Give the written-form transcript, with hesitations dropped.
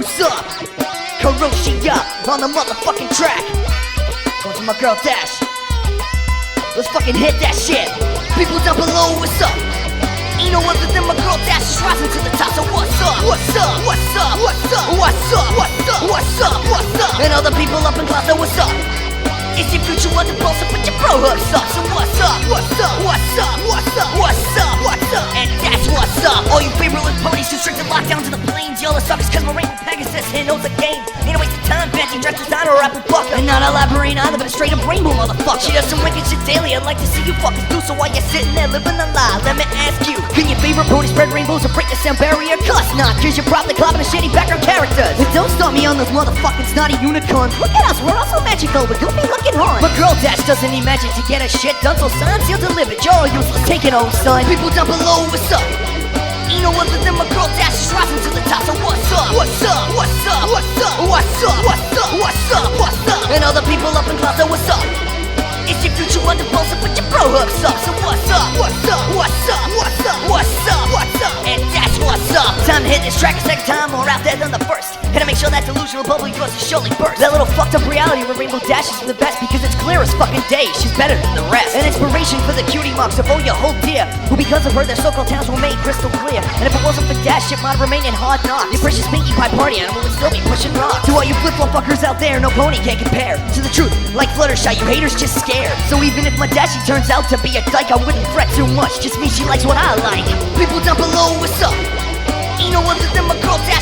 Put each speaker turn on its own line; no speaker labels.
what's up? Kuroshia on the motherfucking track. Going to my girl Dash. Let's fucking hit that shit. People down below, what's up? Ain't no other than my girl Dash is rising to the top. So what's up? What's up? What's up? What's up? What's up? What's up? What's up? What's up? And all the people up in class, so what's up? It's your future wonder bro, so put your bro hooks up. So what's up? What's up? What's up? What's up? What's up? What's up? And that's what's up. All you favorite ponies, restricted lockdown to the plains. Y'all are suckers cause my rainbow Pegasus here knows the game. Ain't a waste of time, fancy dress designer or apple bucker. And not elaborate either, but a straight up rainbow motherfucker. She does some wicked shit daily, I'd like to see you fuckers do. So while you're sitting there living a lie, let me ask you, can your favorite pony spread rainbows or break the sound barrier? Cuss not, cause you're probably clapping a shitty background characters. But don't stop me on those motherfucking snotty unicorns. Look at us, we're also magical, but don't be looking hard. My girl Dash doesn't need magic to get her shit done, so signs you'll deliver. You're all useless, take it home, son. People down below, what's up? Ain't no other than my girl Dash is rising to the top. So what's up? What's up? What's up? What's up? What's up? What's up? What's up? What's up? And all the people up in class, so what's up? It's your future wonder bro, so put your bro hooks up. So what's up? What's up? What's up? What's up? What's up? What's up? And that's what's up. Time to hit this track a second time, more out there than the first. And to make sure that delusional bubble of yours is surely burst. That little fucked up reality where Rainbow Dash is the best because it's clear as fucking day. She's better than the rest. An inspiration for the cutie marks of all your whole dear, who because of her their so-called towns were made crystal clear. And if it wasn't for Dash, it might remain in hard knocks. Your precious Pinkie Pie party animal would still be pushing rocks. To all you flip-flop fuckers out there, no pony can't compare to the truth. Like Fluttershy, you haters just scared. So even if my Dashie turns out to be a dyke, I wouldn't fret too much. Just means she likes what I like. People down below, what's up? Ain't no other than my girl Dash